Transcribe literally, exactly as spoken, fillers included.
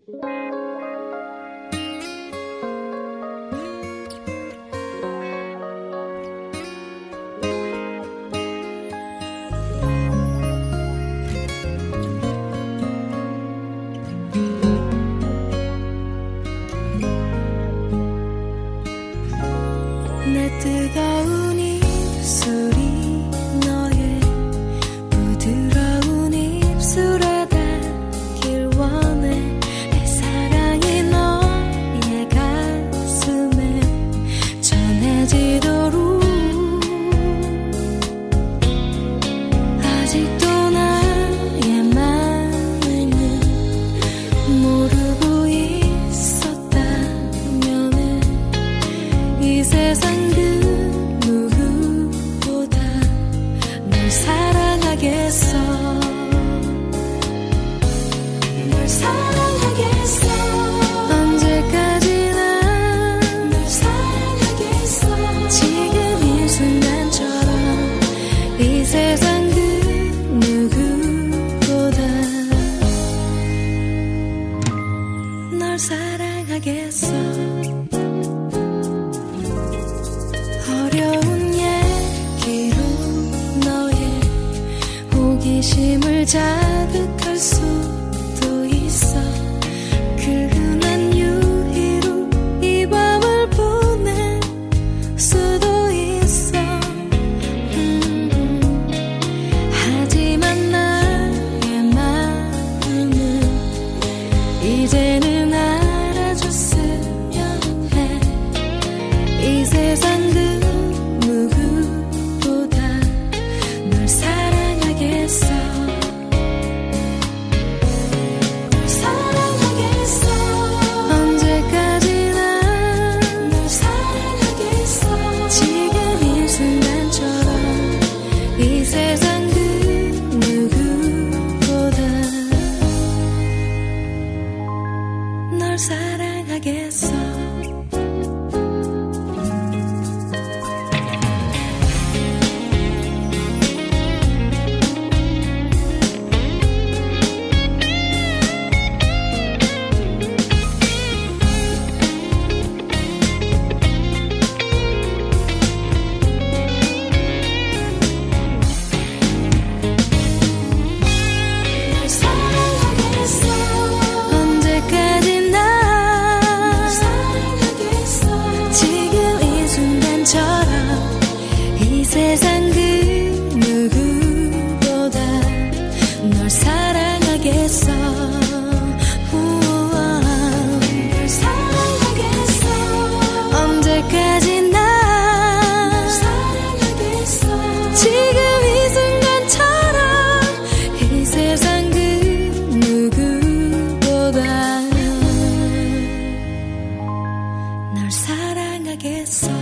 내 뜨거운 입술이 너의 부드러운 입술에 닿길 원해. 내 사랑이 너의 가슴에 전해지도록 아직도 나의 마음에는 모르고 있었다면 이 세상 사랑하겠어. 널 사랑하겠어. 언제까지나 널 사랑하겠어. 지금 이 순간처럼 이 세상 그 누구보다 널 사랑하겠어. 어려운 얘기로 호기심을 자극할 수도 있어. 그 흔한 유희로 이 밤을 보낼 수도 있어. 음, 하지만 나의 마음은 이제는 알아줬으면 해. 이 세상 그 누구보다 널 사랑하겠어. 널 사랑하겠어. 언제까지나 널 사랑하겠어. 지금 이 순간처럼 이 세상 그 누구보다 널 사랑하겠어. 세상 그 누구보다 널 사랑하겠어. 우와, 널 사랑하겠어. 언제까지나 널 사랑하겠어. 지금 이 순간처럼 이 세상 그 누구보다 널 사랑하겠어.